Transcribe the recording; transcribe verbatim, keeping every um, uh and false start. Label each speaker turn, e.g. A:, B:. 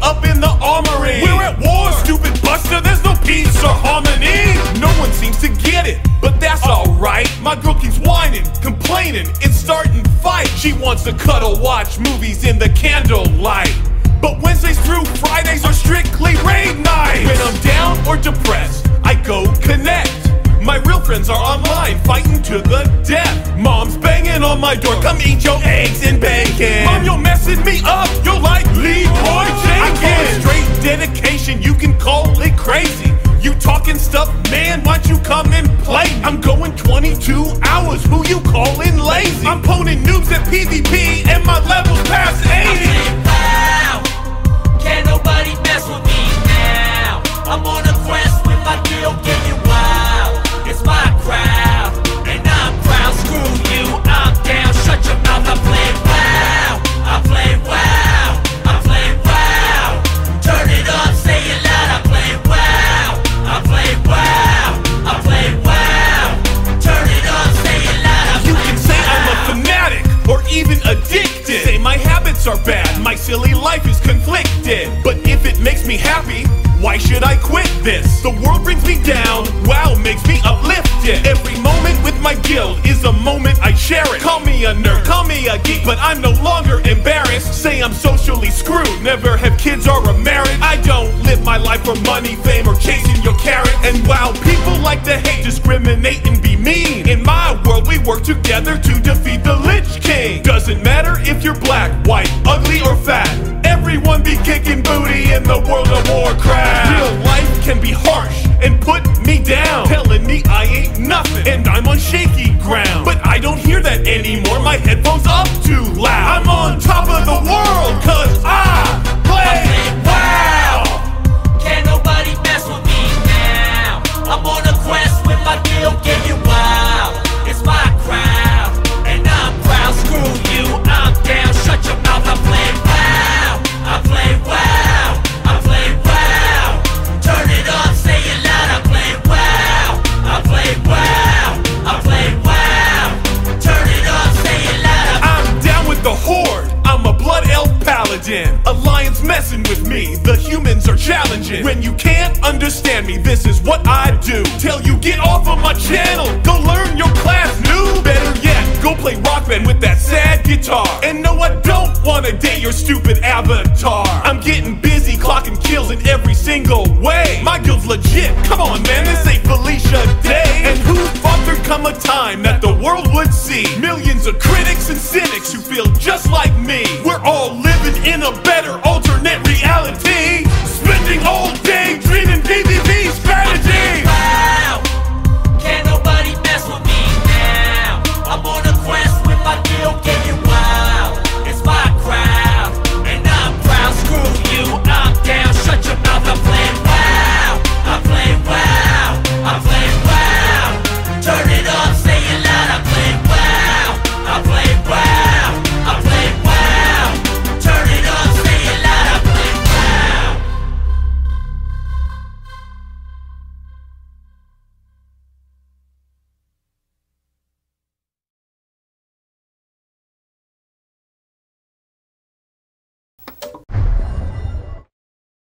A: up in the armory. We're at war, stupid buster, there's no peace or harmony. No one seems to get it, but that's alright. My girl keeps whining, complaining, it's starting fight. She wants to cuddle, watch movies in the candlelight. But Wednesdays through Fridays are strictly raid nights. When I'm down or depressed, I go connect. My real friends are online, fighting to the death. Mom's banging on my door, come eat your eggs and bacon. Mom, you're messing me up, you're like Leroy Jenkins. I call it straight dedication, you can call it crazy. You talking stuff, man, why'd you come and play? I'm going twenty-two hours, who you calling lazy? I'm poning noobs at P V P and my level's past eighty.
B: I'm wow, can't nobody mess with me now. I'm on a quest with my deal, getting wild. It's my crowd, and I'm proud. Screw you, I'm down. Shut your mouth. I play wow. I play wow. I play wow. Turn it up, say it loud. I play wow. I play wow. I play wow. Turn it up, say it loud. I
A: You
B: play
A: can say I'm a
B: wow.
A: fanatic or even addicted. Say my habits are bad, my silly life is conflicted. But if it makes me happy, why should I quit this? The world brings me down, wow makes me uplifted. Every moment with my guild is a moment I cherish. Call me a nerd, call me a geek, but I'm no longer embarrassed. Say I'm socially screwed, never have kids or a marriage. I don't live my life for money, fame, or chasing your carrot. And while people like to hate, discriminate, and be mean, in my world we work together to defeat the Lich King. Doesn't matter if you're black, white, ugly, or fat. Everyone be kicking booty in the world of Warcraft. Real life can be harsh and put me down, telling me I ain't nothing and I'm on shaky ground. But I don't hear that anymore, my headphones up too loud. I'm on top of the world, cause I play wow.
B: Can't nobody mess with me now. I'm on a quest with my deal, getting wild. It's my crowd, and I'm proud. Screw you, I'm down. Shut your mouth. I play wow. I play wow. I play wow. Turn it up, say it loud. I play wow. I play wow. I play wow. Turn it up, say it loud. I
A: I'm down with the horde, I'm a blood elf paladin. Alliance messing with me, the humans are challenging. When you can't understand me, this is what I do. Tell you get off of my channel, go learn your class, noob. Better yet, go play Rock Band with that sad guitar. And no, I don't wanna date your stupid avatar. I'm getting busy clocking kills in every single way. My guild's legit, come on man, this ain't Felicia Day. And who thought there'd come a time that the world would see millions of critics and cynics who feel just like me. We're all living in a bed